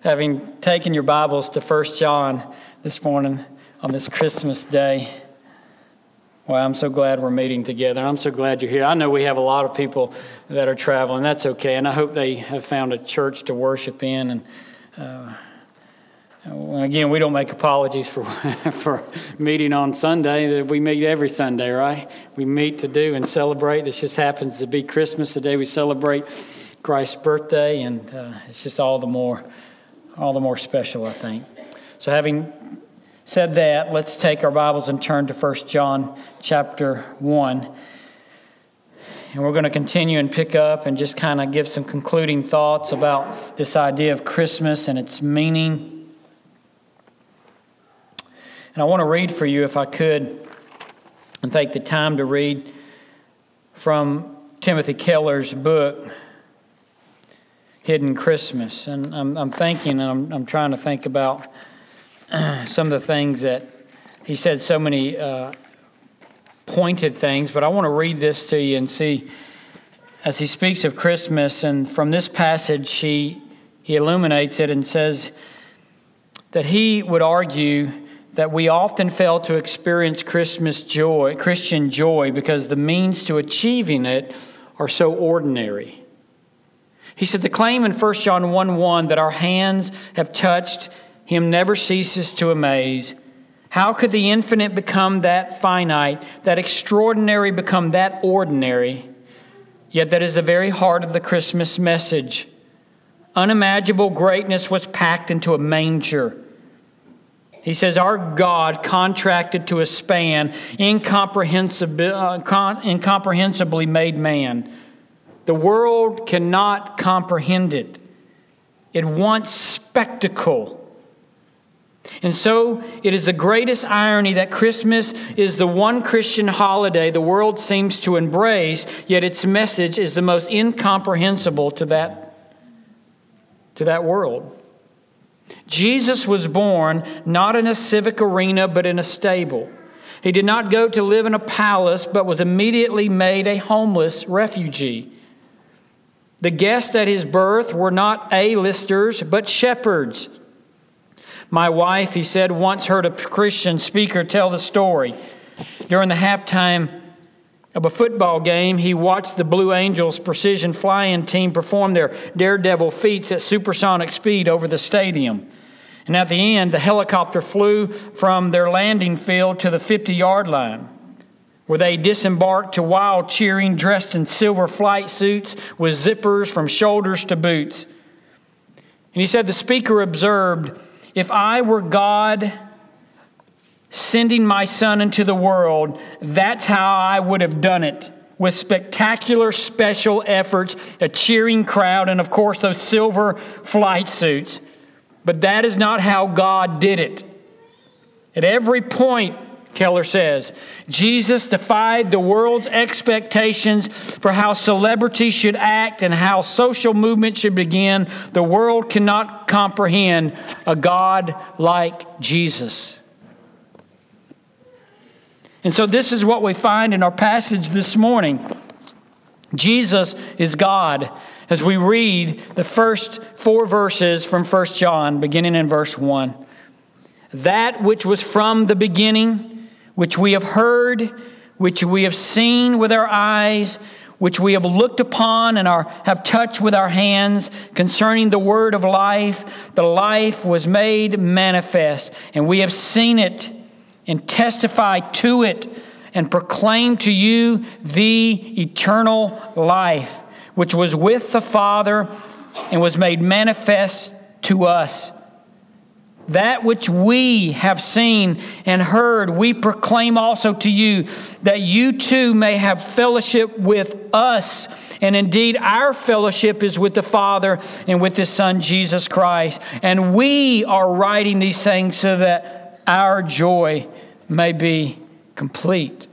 having taken your Bibles to 1 John this morning on this Christmas day. Well, I'm so glad we're meeting together. I'm so glad you're here. I know we have a lot of people that are traveling. That's okay, and I hope they have found a church to worship in. And again, we don't make apologies for meeting on Sunday. We meet every Sunday, right? We meet to do and celebrate. This just happens to be Christmas, the day we celebrate Christ's birthday, and it's just all the more special, I think. So having said that, let's take our Bibles and turn to 1 John chapter 1. And we're going to continue and pick up and just kind of give some concluding thoughts about this idea of Christmas and its meaning. And I want to read for you, if I could, and take the time to read from Timothy Keller's book, Hidden Christmas. And I'm thinking, and I'm trying to think about some of the things that he said, so many pointed things, but I want to read this to you and see, as he speaks of Christmas, and from this passage he illuminates it and says that he would argue that we often fail to experience Christian joy, because the means to achieving it are so ordinary. He said the claim in 1 John 1:1 that our hands have touched Him never ceases to amaze. How could the infinite become that finite, that extraordinary become that ordinary? Yet that is the very heart of the Christmas message. Unimaginable greatness was packed into a manger. He says our God contracted to a span, incomprehensibly made man. The world cannot comprehend it. It wants spectacle. And so it is the greatest irony that Christmas is the one Christian holiday the world seems to embrace, yet its message is the most incomprehensible to that world. Jesus was born not in a civic arena, but in a stable. He did not go to live in a palace, but was immediately made a homeless refugee. The guests at his birth were not A-listers, but shepherds. My wife, he said, once heard a Christian speaker tell the story. During the halftime of a football game, he watched the Blue Angels precision flying team perform their daredevil feats at supersonic speed over the stadium. And at the end, the helicopter flew from their landing field to the 50-yard line, where they disembarked to wild cheering, dressed in silver flight suits with zippers from shoulders to boots. And he said the speaker observed, "If I were God sending my son into the world, that's how I would have done it, with spectacular special efforts, a cheering crowd, and of course those silver flight suits. But that is not how God did it." At every point, Keller says, Jesus defied the world's expectations for how celebrity should act and how social movement should begin. The world cannot comprehend a God like Jesus. And so this is what we find in our passage this morning. Jesus is God, as we read the first 4 verses from 1 John, beginning in verse 1. That which was from the beginning, which we have heard, which we have seen with our eyes, which we have looked upon and have touched with our hands, concerning the word of life. The life was made manifest, and we have seen it and testified to it and proclaimed to you the eternal life, which was with the Father and was made manifest to us. That which we have seen and heard, we proclaim also to you, that you too may have fellowship with us. And indeed, our fellowship is with the Father and with His Son, Jesus Christ. And we are writing these things so that our joy may be complete.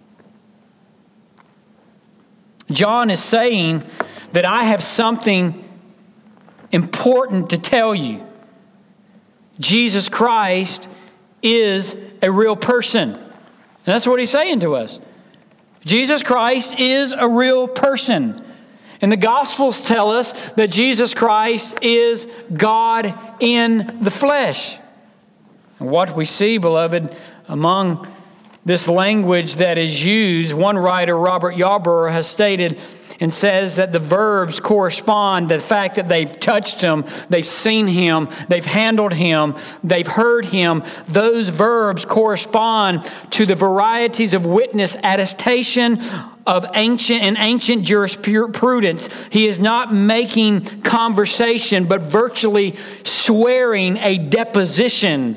John is saying that I have something important to tell you. Jesus Christ is a real person. And that's what he's saying to us. Jesus Christ is a real person. And the Gospels tell us that Jesus Christ is God in the flesh. And what we see, beloved, among this language that is used, one writer, Robert Yarborough, has stated and says that the verbs correspond to the fact that they've touched Him, they've seen Him, they've handled Him, they've heard Him. Those verbs correspond to the varieties of witness, attestation of ancient jurisprudence. He is not making conversation, but virtually swearing a deposition.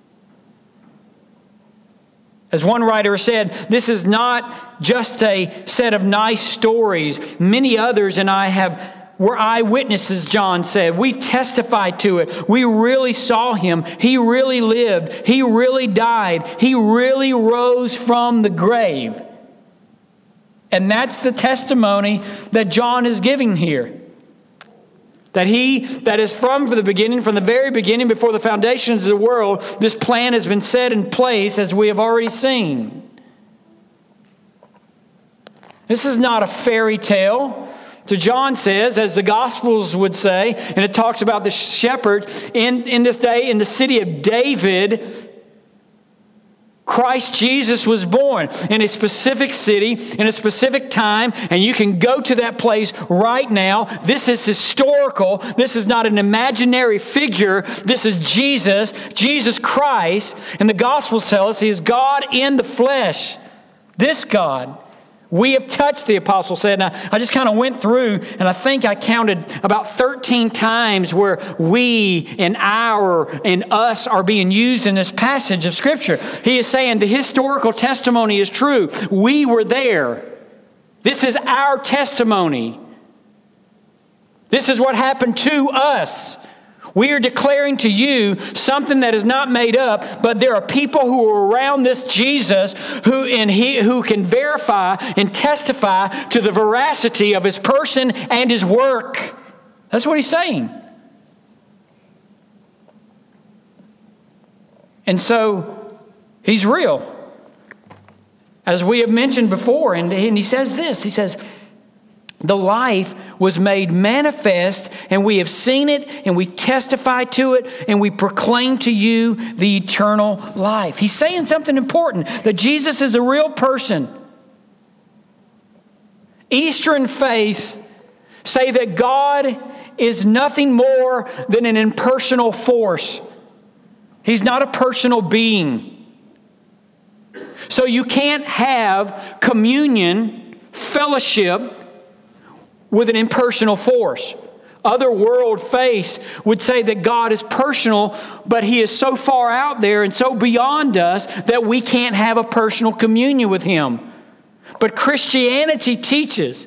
As one writer said, this is not just a set of nice stories. Many others and I were eyewitnesses, John said. We testified to it. We really saw Him. He really lived. He really died. He really rose from the grave. And that's the testimony that John is giving here. That He that is from the very beginning, before the foundations of the world, this plan has been set in place, as we have already seen. This is not a fairy tale. So John says, as the Gospels would say, and it talks about the shepherd, in this day, in the city of David, Christ Jesus was born in a specific city, in a specific time, and you can go to that place right now. This is historical. This is not an imaginary figure. This is Jesus Christ. And the Gospels tell us He is God in the flesh. This God. We have touched, the apostle said. And I just kind of went through, and I think I counted about 13 times where we and our and us are being used in this passage of Scripture. He is saying the historical testimony is true. We were there. This is our testimony. This is what happened to us. We are declaring to you something that is not made up, but there are people who are around this Jesus who can verify and testify to the veracity of His person and His work. That's what He's saying. And so He's real. As we have mentioned before, and He says this, He says, the life was made manifest, and we have seen it, and we testify to it, and we proclaim to you the eternal life. He's saying something important, that Jesus is a real person. Eastern faiths say that God is nothing more than an impersonal force. He's not a personal being. So you can't have communion, fellowship, with an impersonal force. Other world faiths would say that God is personal, but He is so far out there and so beyond us that we can't have a personal communion with Him. But Christianity teaches,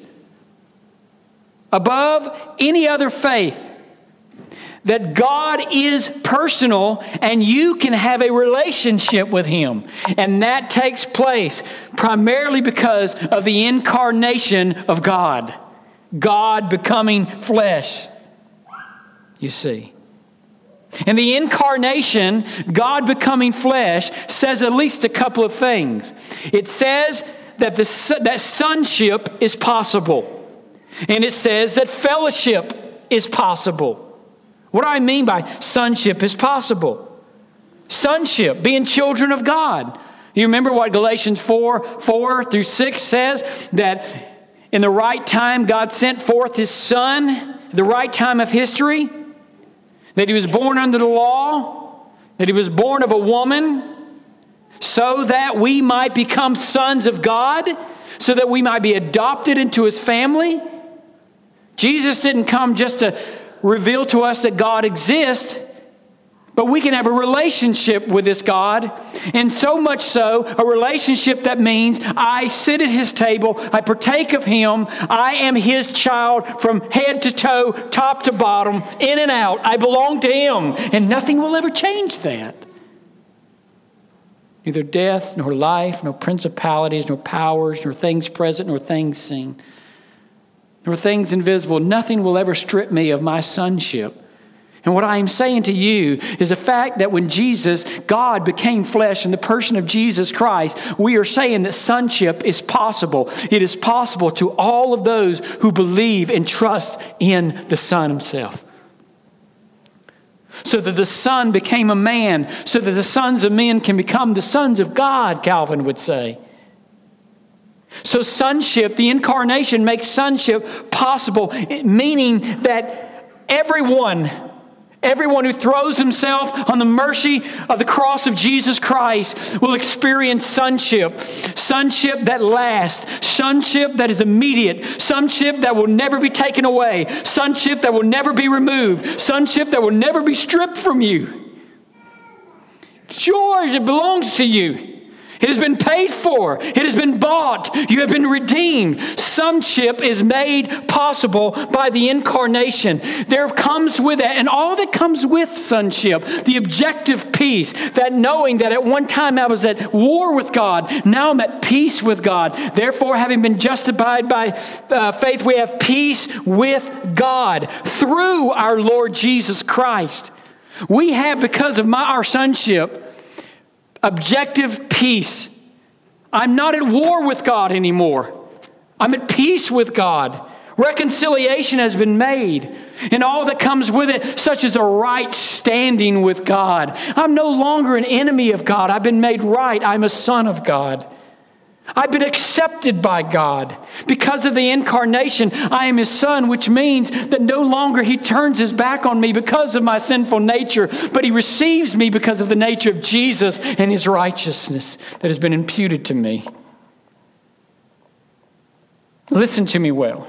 above any other faith, that God is personal and you can have a relationship with Him. And that takes place primarily because of the incarnation of God. God becoming flesh, you see. And the incarnation, God becoming flesh, says at least a couple of things. It says that that sonship is possible. And it says that fellowship is possible. What do I mean by sonship is possible? Sonship, being children of God. You remember what Galatians 4:4-6 says? That in the right time, God sent forth His Son, the right time of history, that He was born under the law, that He was born of a woman, so that we might become sons of God, so that we might be adopted into His family. Jesus didn't come just to reveal to us that God exists, but we can have a relationship with this God, and so much so, a relationship that means I sit at His table, I partake of Him, I am His child from head to toe, top to bottom, in and out. I belong to Him, and nothing will ever change that. Neither death, nor life, nor principalities, nor powers, nor things present, nor things seen, nor things invisible. Nothing will ever strip me of my sonship. And what I am saying to you is the fact that when God became flesh in the person of Jesus Christ, we are saying that sonship is possible. It is possible to all of those who believe and trust in the Son himself. So that the Son became a man, so that the sons of men can become the sons of God, Calvin would say. So sonship, the incarnation makes sonship possible, meaning that everyone who throws himself on the mercy of the cross of Jesus Christ will experience sonship. Sonship that lasts. Sonship that is immediate. Sonship that will never be taken away. Sonship that will never be removed. Sonship that will never be stripped from you. It's yours. It belongs to you. It has been paid for. It has been bought. You have been redeemed. Sonship is made possible by the incarnation. There comes with it, and all that comes with sonship, the objective peace, that knowing that at one time I was at war with God, now I'm at peace with God. Therefore, having been justified by faith, we have peace with God through our Lord Jesus Christ. We have, because of our sonship, objective peace. I'm not at war with God anymore. I'm at peace with God. Reconciliation has been made, and all that comes with it, such as a right standing with God. I'm no longer an enemy of God. I've been made right. I'm a son of God. I've been accepted by God. Because of the incarnation, I am his son, which means that no longer he turns his back on me because of my sinful nature, but he receives me because of the nature of Jesus and his righteousness that has been imputed to me. Listen to me well.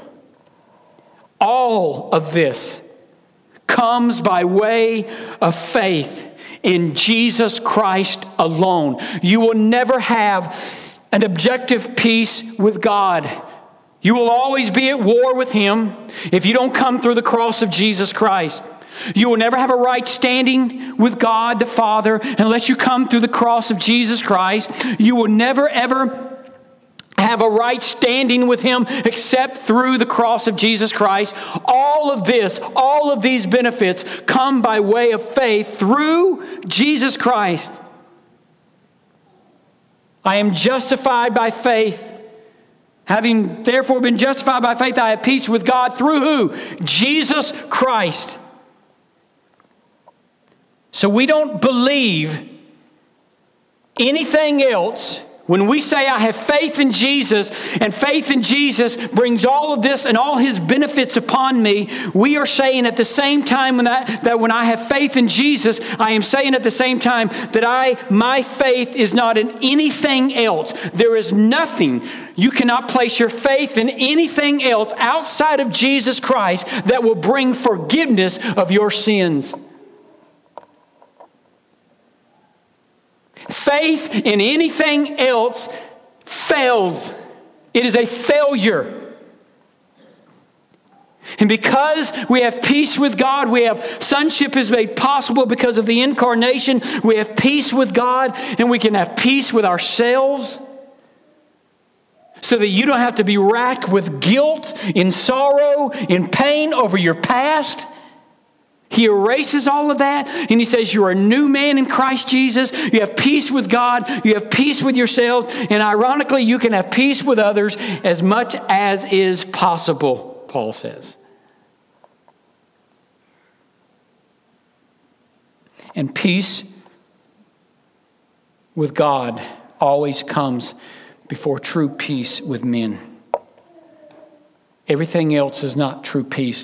All of this comes by way of faith in Jesus Christ alone. You will never have an objective peace with God. You will always be at war with him if you don't come through the cross of Jesus Christ. You will never have a right standing with God the Father unless you come through the cross of Jesus Christ. You will never ever have a right standing with him except through the cross of Jesus Christ. All of these benefits come by way of faith through Jesus Christ. I am justified by faith. Having therefore been justified by faith, I have peace with God through who? Jesus Christ. So we don't believe anything else. When we say I have faith in Jesus, and faith in Jesus brings all of this and all his benefits upon me, we are saying at the same time that when I have faith in Jesus, I am saying at the same time that my faith is not in anything else. There is nothing. You cannot place your faith in anything else outside of Jesus Christ that will bring forgiveness of your sins. Faith in anything else fails. It is a failure. And because we have peace with God, sonship is made possible because of the incarnation. We have peace with God, and we can have peace with ourselves so that you don't have to be racked with guilt, in sorrow, in pain over your past. He erases all of that, and he says you're a new man in Christ Jesus. You have peace with God. You have peace with yourselves. And ironically, you can have peace with others as much as is possible, Paul says. And peace with God always comes before true peace with men. Everything else is not true peace.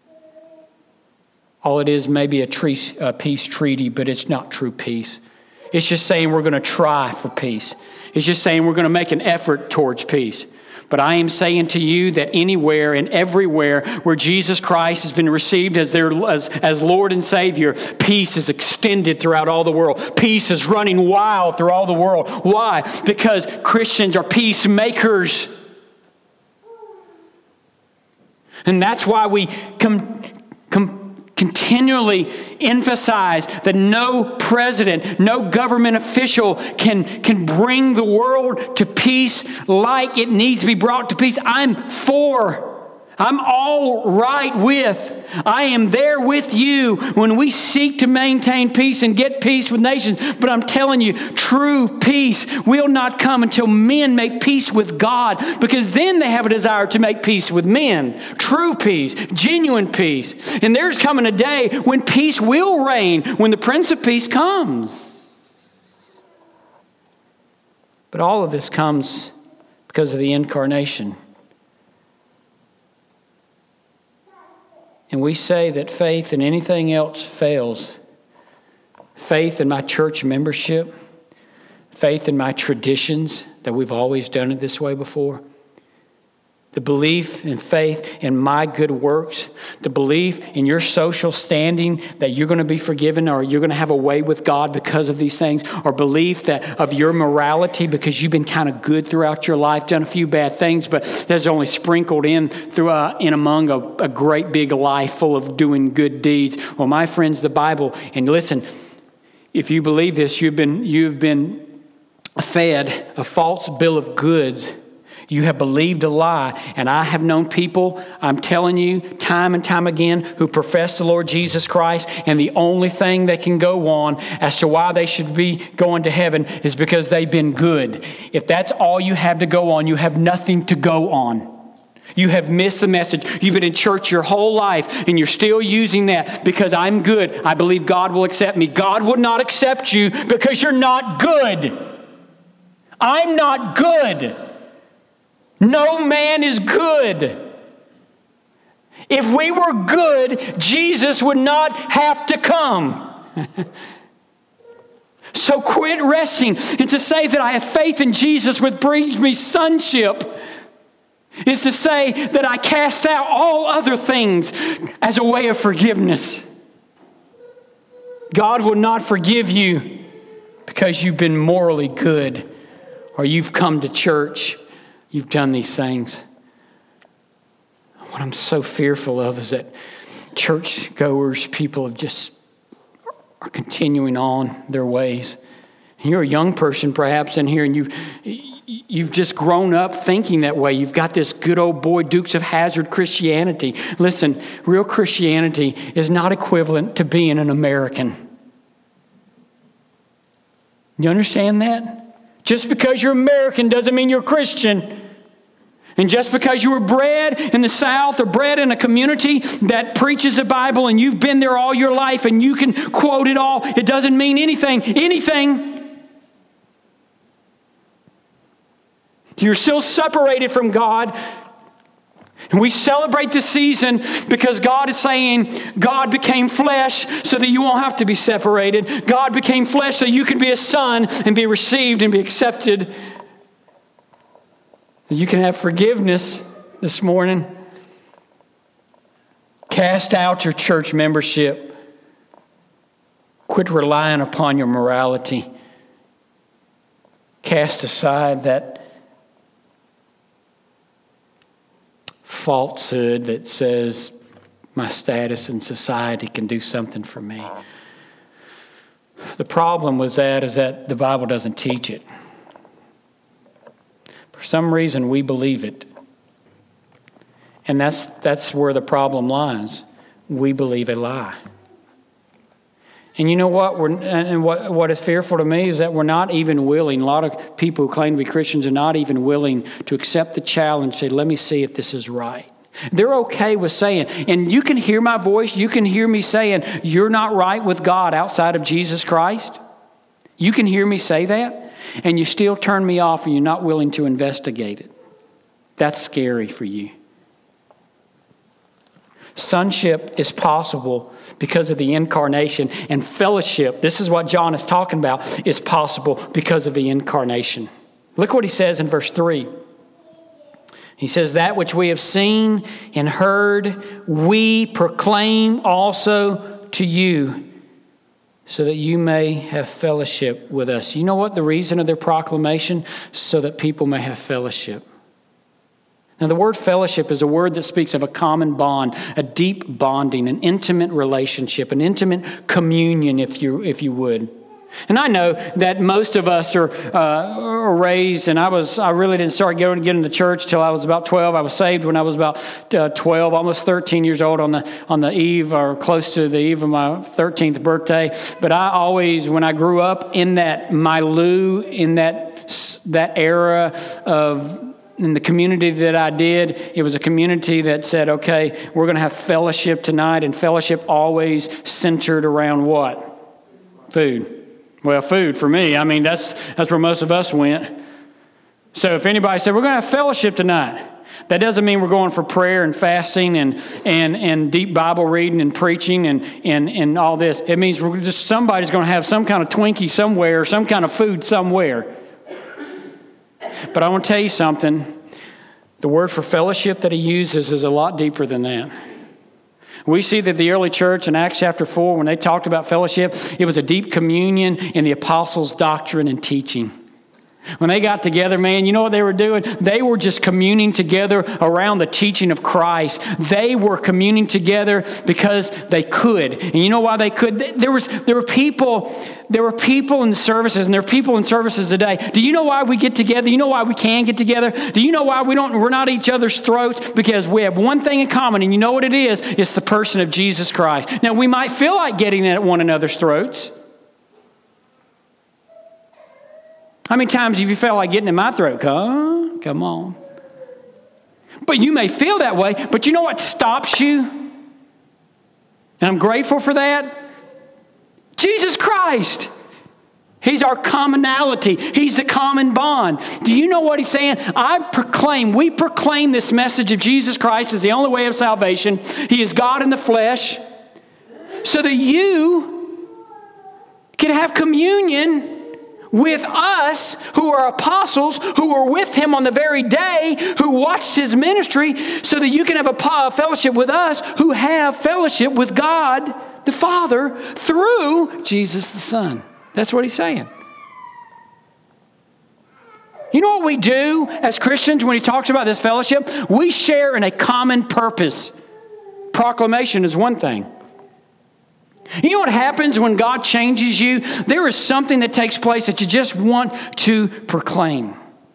All it is may be a peace treaty, but it's not true peace. It's just saying we're going to try for peace. It's just saying we're going to make an effort towards peace. But I am saying to you that anywhere and everywhere where Jesus Christ has been received as Lord and Savior, peace is extended throughout all the world. Peace is running wild through all the world. Why? Because Christians are peacemakers. And that's why we continually emphasize that no president, no government official can bring the world to peace like it needs to be brought to peace. I'm for I'm all right with. I am there with you when we seek to maintain peace and get peace with nations. But I'm telling you, true peace will not come until men make peace with God, because then they have a desire to make peace with men. True peace, genuine peace. And there's coming a day when peace will reign, when the Prince of Peace comes. But all of this comes because of the incarnation. And we say that faith in anything else fails. Faith in my church membership, faith in my traditions, that we've always done it this way before. The belief and faith in my good works, the belief in your social standing that you're going to be forgiven or you're going to have a way with God because of these things, or belief that of your morality because you've been kind of good throughout your life, done a few bad things, but that's only sprinkled in among a great big life full of doing good deeds. Well, my friends, the Bible, and listen, if you believe this, you've been fed a false bill of goods. You have believed a lie. And I have known people, I'm telling you, time and time again, who profess the Lord Jesus Christ, and the only thing they can go on as to why they should be going to heaven is because they've been good. If that's all you have to go on, you have nothing to go on. You have missed the message. You've been in church your whole life, and you're still using that because I'm good. I believe God will accept me. God would not accept you because you're not good. I'm not good. No man is good. If we were good, Jesus would not have to come. So quit resting. And to say that I have faith in Jesus, which brings me sonship, is to say that I cast out all other things as a way of forgiveness. God will not forgive you because you've been morally good or you've come to church. You've done these things. What I'm so fearful of is that churchgoers, people are continuing on their ways. And you're a young person perhaps in here, and you've just grown up thinking that way. You've got this good old boy Dukes of Hazzard Christianity. Listen, real Christianity is not equivalent to being an American. You understand that? Just because you're American doesn't mean you're Christian. And just because you were bred in the South or bred in a community that preaches the Bible and you've been there all your life and you can quote it all, it doesn't mean anything. You're still separated from God. And we celebrate this season because God is saying God became flesh so that you won't have to be separated. God became flesh so you can be a son and be received and be accepted. You can have forgiveness this morning. Cast out your church membership. Quit relying upon your morality. Cast aside that falsehood that says my status in society can do something for me. The problem with that is that the Bible doesn't teach it. For some reason, we believe it. And that's where the problem lies. We believe a lie. And you know what? What is fearful to me is that we're not even willing. A lot of people who claim to be Christians are not even willing to accept the challenge, say, let me see if this is right. They're okay with saying, and you can hear my voice, you can hear me saying, you're not right with God outside of Jesus Christ. You can hear me say that. And you still turn me off and you're not willing to investigate it. That's scary for you. Sonship is possible because of the incarnation, and fellowship, this is what John is talking about, is possible because of the incarnation. Look what he says in verse 3. He says, that which we have seen and heard, we proclaim also to you, so that you may have fellowship with us. You know what the reason of their proclamation? So that people may have fellowship. Now, the word fellowship is a word that speaks of a common bond, a deep bonding, an intimate relationship, an intimate communion, if you would. And I know that most of us are raised, and I really didn't start getting to church till I was about 12. I was saved when I was about 12, almost 13 years old on the eve, or close to the eve of my 13th birthday. But I always, when I grew up in that milieu, in that era in the community that I did, it was a community that said, okay, we're going to have fellowship tonight, and fellowship always centered around what? Food. Well, food for me. I mean, that's where most of us went. So if anybody said, we're going to have fellowship tonight, that doesn't mean we're going for prayer and fasting and deep Bible reading and preaching and all this. It means somebody's going to have some kind of Twinkie somewhere, some kind of food somewhere. But I want to tell you something. The word for fellowship that he uses is a lot deeper than that. We see that the early church in Acts chapter 4, when they talked about fellowship, it was a deep communion in the apostles' doctrine and teaching. When they got together, man, you know what they were doing? They were just communing together around the teaching of Christ. They were communing together because they could. And you know why they could? There were people in services, and there are people in services today. Do you know why we get together? You know why we can get together? Do you know why we're not at each other's throats? Because we have one thing in common, and you know what it is? It's the person of Jesus Christ. Now, we might feel like getting at one another's throats. How many times have you felt like getting in my throat? Come on. But you may feel that way, but you know what stops you? And I'm grateful for that. Jesus Christ. He's our commonality. He's the common bond. Do you know what he's saying? We proclaim this message of Jesus Christ as the only way of salvation. He is God in the flesh, so that you can have communion with us who are apostles, who were with him on the very day, who watched his ministry, so that you can have a fellowship with us who have fellowship with God the Father through Jesus the Son. That's what he's saying. You know what we do as Christians when he talks about this fellowship? We share in a common purpose. Proclamation is one thing. You know what happens when God changes you? There is something that takes place that you just want to proclaim.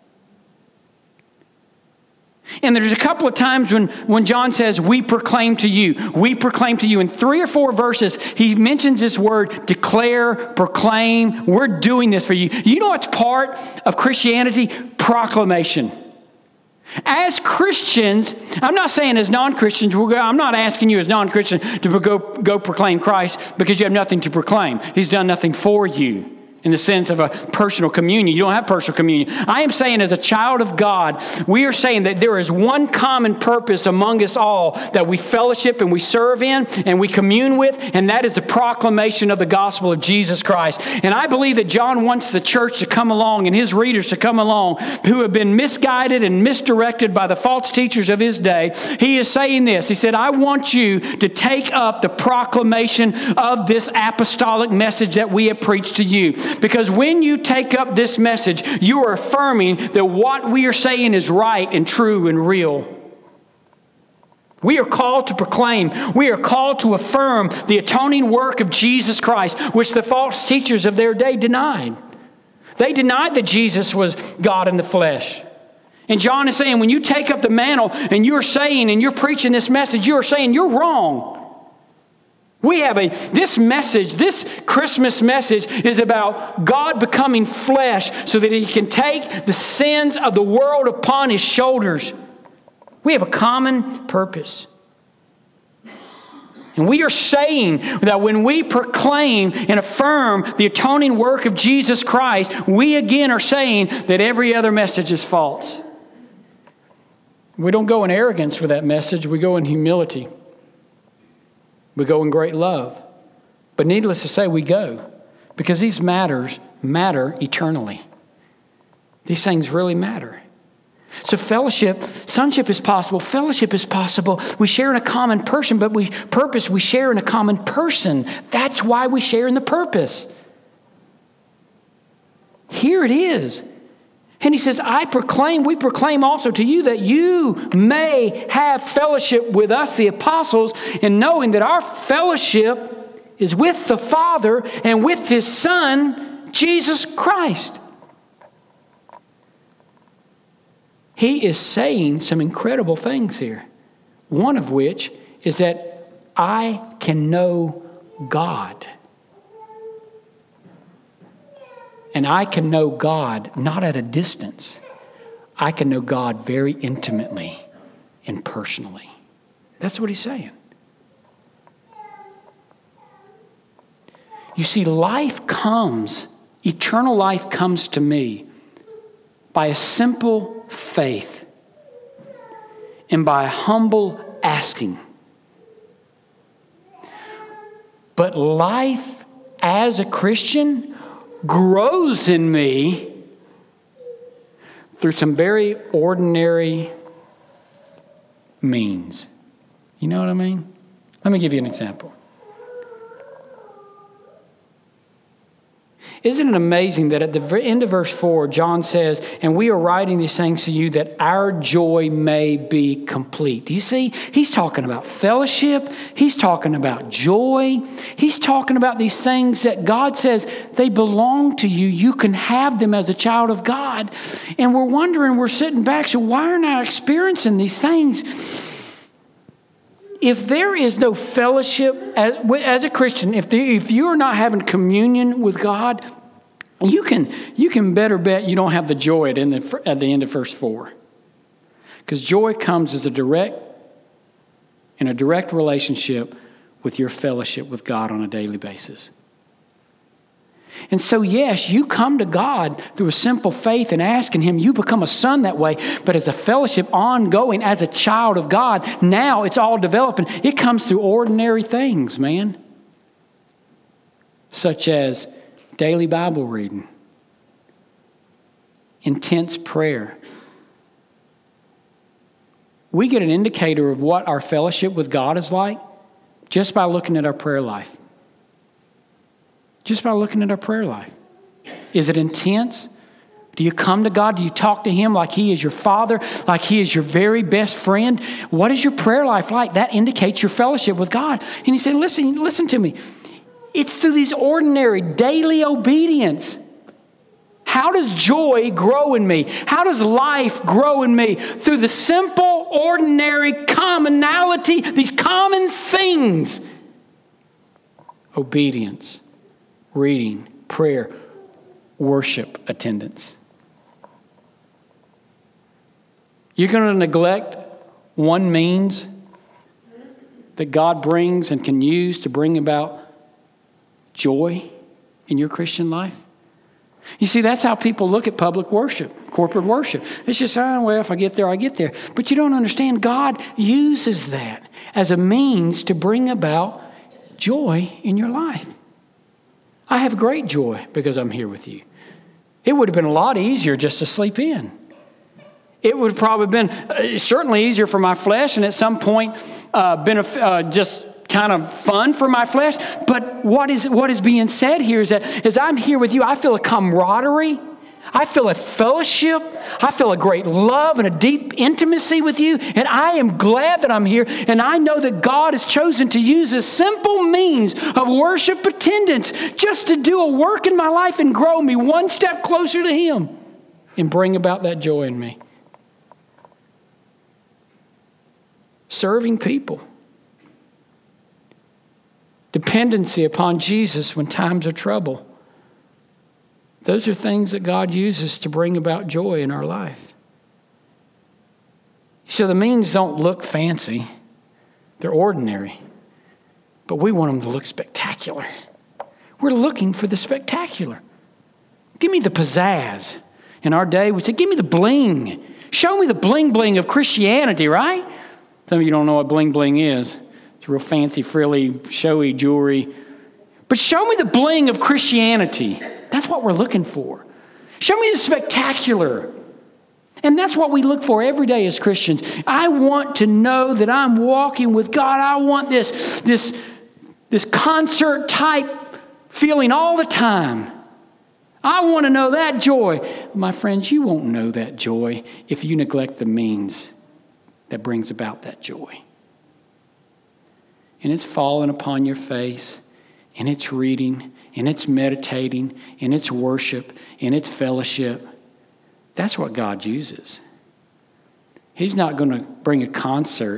And there's a couple of times when John says, we proclaim to you. We proclaim to you. In 3 or 4 verses, he mentions this word, declare, proclaim. We're doing this for you. You know what's part of Christianity? Proclamation. As Christians, I'm not saying as non-Christians, I'm not asking you as non-Christians to go proclaim Christ because you have nothing to proclaim. He's done nothing for you in the sense of a personal communion. You don't have personal communion. I am saying as a child of God, we are saying that there is one common purpose among us all that we fellowship and we serve in and we commune with, and that is the proclamation of the gospel of Jesus Christ. And I believe that John wants the church to come along and his readers to come along who have been misguided and misdirected by the false teachers of his day. He is saying this. He said, I want you to take up the proclamation of this apostolic message that we have preached to you. Because when you take up this message, you are affirming that what we are saying is right and true and real. We are called to proclaim. We are called to affirm the atoning work of Jesus Christ, which the false teachers of their day denied. They denied that Jesus was God in the flesh. And John is saying, when you take up the mantle and you're saying and you're preaching this message, you are saying you're wrong. We have this message, this Christmas message is about God becoming flesh so that he can take the sins of the world upon his shoulders. We have a common purpose. And we are saying that when we proclaim and affirm the atoning work of Jesus Christ, we again are saying that every other message is false. We don't go in arrogance with that message, we go in humility. We go in great love. But needless to say, we go. Because these matters matter eternally. These things really matter. So fellowship, sonship is possible. Fellowship is possible. We share in a common person, but we share in a common person. That's why we share in the purpose. Here it is. And he says, we proclaim also to you that you may have fellowship with us, the apostles, and knowing that our fellowship is with the Father and with His Son, Jesus Christ. He is saying some incredible things here. One of which is that I can know God. And I can know God not at a distance. I can know God very intimately and personally. That's what he's saying. You see, life comes, eternal life comes to me by a simple faith and by a humble asking. But life as a Christian grows in me through some very ordinary means. You know what I mean? Let me give you an example. Isn't it amazing that at the end of verse 4, John says, and we are writing these things to you that our joy may be complete. Do you see? He's talking about fellowship. He's talking about joy. He's talking about these things that God says they belong to you. You can have them as a child of God. And we're wondering, we're sitting back, so why aren't I experiencing these things? If there is no fellowship as a Christian, if you are not having communion with God, you can better bet you don't have the joy at the end of verse 4. Because joy comes as a direct relationship with your fellowship with God on a daily basis. And so, yes, you come to God through a simple faith and asking Him. You become a son that way. But as a fellowship ongoing, as a child of God, now it's all developing. It comes through ordinary things, man. Such as daily Bible reading, intense prayer. We get an indicator of what our fellowship with God is like just by looking at our prayer life. Just by looking at our prayer life. Is it intense? Do you come to God? Do you talk to Him like He is your Father, like He is your very best friend? What is your prayer life like? That indicates your fellowship with God. And He said, listen to me. It's through these ordinary daily obedience. How does joy grow in me? How does life grow in me? Through the simple, ordinary commonality, these common things. Obedience. Reading, prayer, worship attendance. You're going to neglect one means that God brings and can use to bring about joy in your Christian life? You see, that's how people look at public worship, corporate worship. It's just, well, if I get there, I get there. But you don't understand, God uses that as a means to bring about joy in your life. I have great joy because I'm here with you. It would have been a lot easier just to sleep in. It would have probably been certainly easier for my flesh, and at some point been just kind of fun for my flesh. But what is being said here is that as I'm here with you, I feel a camaraderie. I feel a fellowship. I feel a great love and a deep intimacy with you. And I am glad that I'm here. And I know that God has chosen to use this simple means of worship attendance just to do a work in my life and grow me one step closer to Him and bring about that joy in me. Serving people. Dependency upon Jesus when times of trouble. Those are things that God uses to bring about joy in our life. So the means don't look fancy. They're ordinary. But we want them to look spectacular. We're looking for the spectacular. Give me the pizzazz. In our day, we say, give me the bling. Show me the bling bling of Christianity, right? Some of you don't know what bling bling is. It's real fancy, frilly, showy jewelry. But show me the bling of Christianity. That's what we're looking for. Show me the spectacular. And that's what we look for every day as Christians. I want to know that I'm walking with God. I want this concert type feeling all the time. I want to know that joy. My friends, you won't know that joy if you neglect the means that brings about that joy. And it's falling upon your face in its reading, in its meditating, in its worship, in its fellowship. That's what God uses. He's not going to bring a concert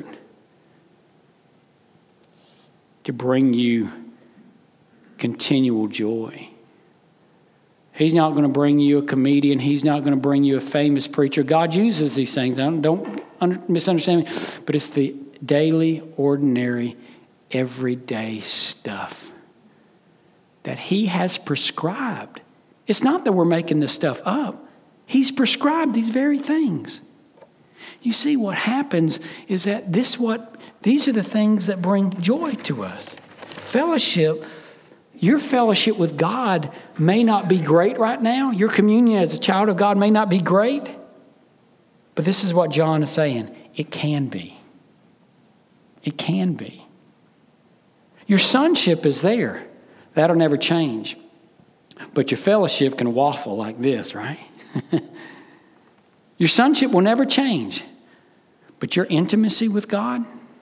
to bring you continual joy. He's not going to bring you a comedian. He's not going to bring you a famous preacher. God uses these things. Don't misunderstand me. But it's the daily, ordinary, everyday stuff that He has prescribed. It's not that we're making this stuff up. He's prescribed these very things. You see, what happens is that these are the things that bring joy to us. Fellowship. Your fellowship with God may not be great right now. Your communion as a child of God may not be great. But this is what John is saying. It can be. It can be. Your sonship is there. That'll never change. But your fellowship can waffle like this, right? Your sonship will never change. But your intimacy with God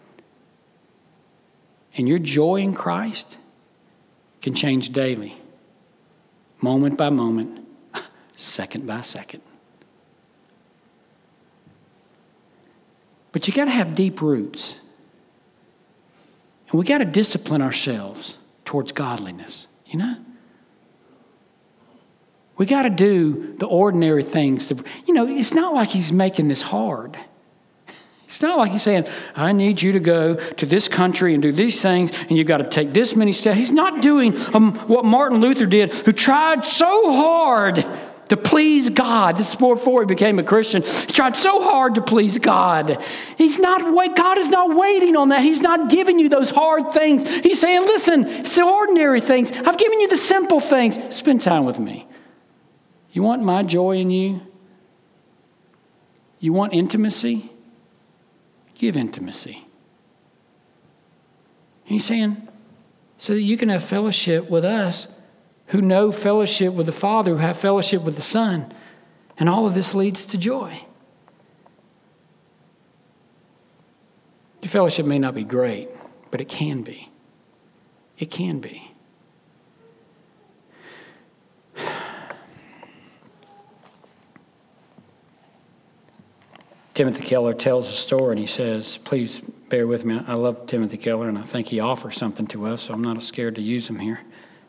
and your joy in Christ can change daily, moment by moment, second by second. But you got to have deep roots. And we got to discipline ourselves towards godliness, you know? We got to do the ordinary things. It's not like He's making this hard. It's not like He's saying, I need you to go to this country and do these things, and you've got to take this many steps. He's not doing what Martin Luther did, who tried so hard to please God. This is before he became a Christian. He tried so hard to please God. God is not waiting on that. He's not giving you those hard things. He's saying, listen, it's the ordinary things. I've given you the simple things. Spend time with me. You want my joy in you? You want intimacy? Give intimacy. He's saying, so that you can have fellowship with us who know fellowship with the Father, who have fellowship with the Son. And all of this leads to joy. Your fellowship may not be great, but it can be. It can be. Timothy Keller tells a story, and he says, please bear with me. I love Timothy Keller, and I think he offers something to us, so I'm not scared to use him here.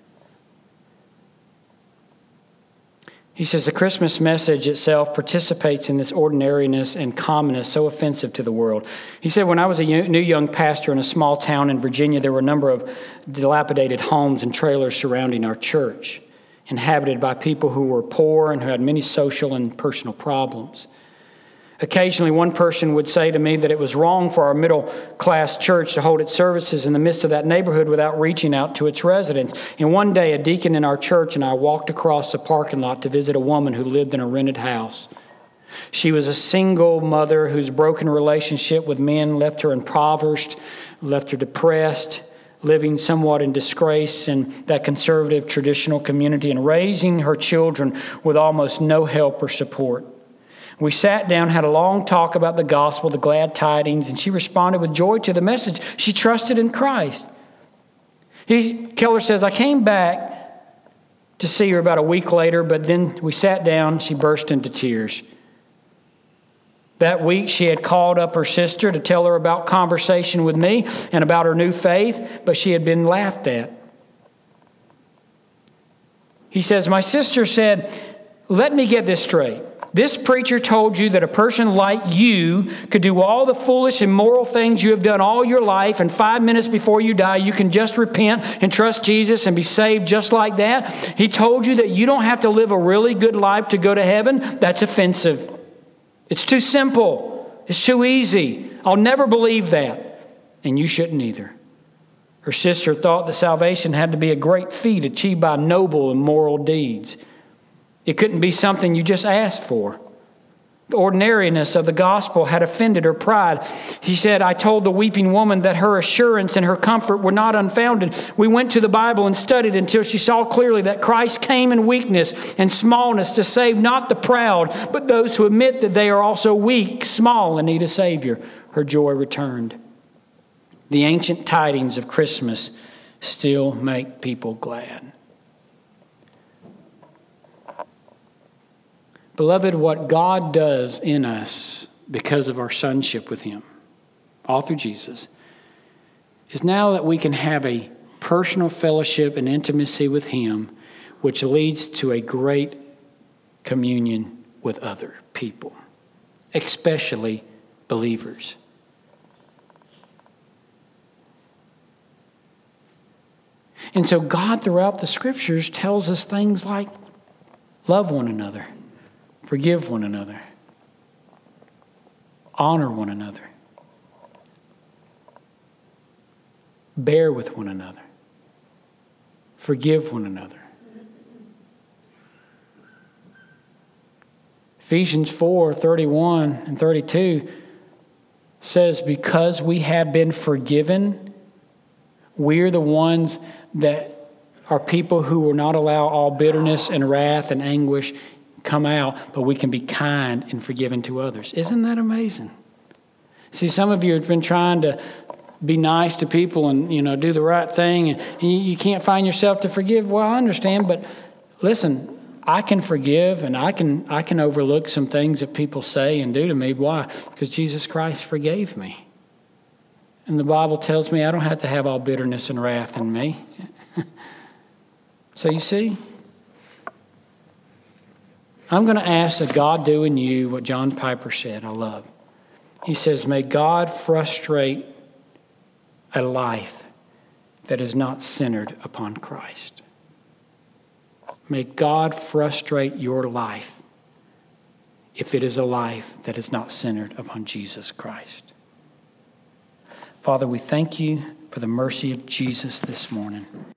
He says, the Christmas message itself participates in this ordinariness and commonness so offensive to the world. He said, when I was a new young pastor in a small town in Virginia, there were a number of dilapidated homes and trailers surrounding our church, inhabited by people who were poor and who had many social and personal problems. Occasionally, one person would say to me that it was wrong for our middle-class church to hold its services in the midst of that neighborhood without reaching out to its residents. And one day, a deacon in our church and I walked across the parking lot to visit a woman who lived in a rented house. She was a single mother whose broken relationship with men left her impoverished, left her depressed, living somewhat in disgrace in that conservative traditional community and raising her children with almost no help or support. We sat down, had a long talk about the gospel, the glad tidings, and she responded with joy to the message. She trusted in Christ. Keller says, I came back to see her about a week later, but then we sat down, she burst into tears. That week, she had called up her sister to tell her about conversation with me and about her new faith, but she had been laughed at. He says, my sister said, let me get this straight. This preacher told you that a person like you could do all the foolish and immoral things you have done all your life, and 5 minutes before you die, you can just repent and trust Jesus and be saved just like that. He told you that you don't have to live a really good life to go to heaven. That's offensive. It's too simple. It's too easy. I'll never believe that. And you shouldn't either. Her sister thought that salvation had to be a great feat achieved by noble and moral deeds. It couldn't be something you just asked for. The ordinariness of the gospel had offended her pride. He said, I told the weeping woman that her assurance and her comfort were not unfounded. We went to the Bible and studied until she saw clearly that Christ came in weakness and smallness to save not the proud, but those who admit that they are also weak, small, and need a Savior. Her joy returned. The ancient tidings of Christmas still make people glad. Beloved, what God does in us because of our sonship with Him, all through Jesus, is now that we can have a personal fellowship and intimacy with Him, which leads to a great communion with other people, especially believers. And so God, throughout the Scriptures, tells us things like love one another, forgive one another, honor one another, bear with one another, forgive one another. Ephesians 4:31 and 32 says, because we have been forgiven, we're the ones that are people who will not allow all bitterness and wrath and anguish come out, but we can be kind and forgiving to others. Isn't that amazing? See, some of you have been trying to be nice to people and, do the right thing, and you can't find yourself to forgive. Well, I understand, but listen, I can forgive and I can overlook some things that people say and do to me. Why? Because Jesus Christ forgave me. And the Bible tells me I don't have to have all bitterness and wrath in me. So you see, I'm going to ask that God do in you what John Piper said, I love. He says, may God frustrate a life that is not centered upon Christ. May God frustrate your life if it is a life that is not centered upon Jesus Christ. Father, we thank you for the mercy of Jesus this morning.